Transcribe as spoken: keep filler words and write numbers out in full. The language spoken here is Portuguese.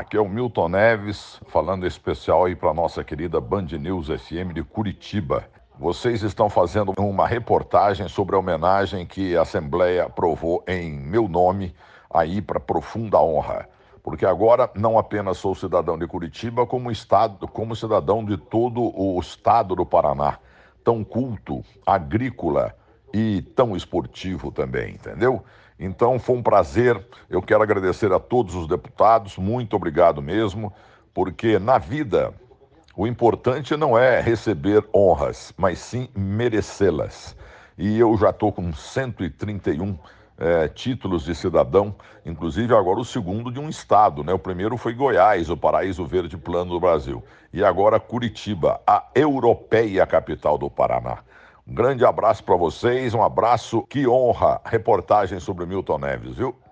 Aqui é o Milton Neves, falando especial aí para nossa querida Band News F M de Curitiba. Vocês estão fazendo uma reportagem sobre a homenagem que a Assembleia aprovou em meu nome aí para profunda honra. Porque agora não apenas sou cidadão de Curitiba, como, estado, como cidadão de todo o estado do Paraná, tão culto, agrícola e tão esportivo também, entendeu? Então foi um prazer, eu quero agradecer a todos os deputados, muito obrigado mesmo, porque na vida o importante não é receber honras, mas sim merecê-las. E eu já estou com cento e trinta e um é, títulos de cidadão, inclusive agora o segundo de um estado, né? O primeiro foi Goiás, o paraíso verde plano do Brasil. E agora Curitiba, a europeia capital do Paraná. Um grande abraço para vocês, um abraço, que honra, reportagem sobre Milton Neves, viu?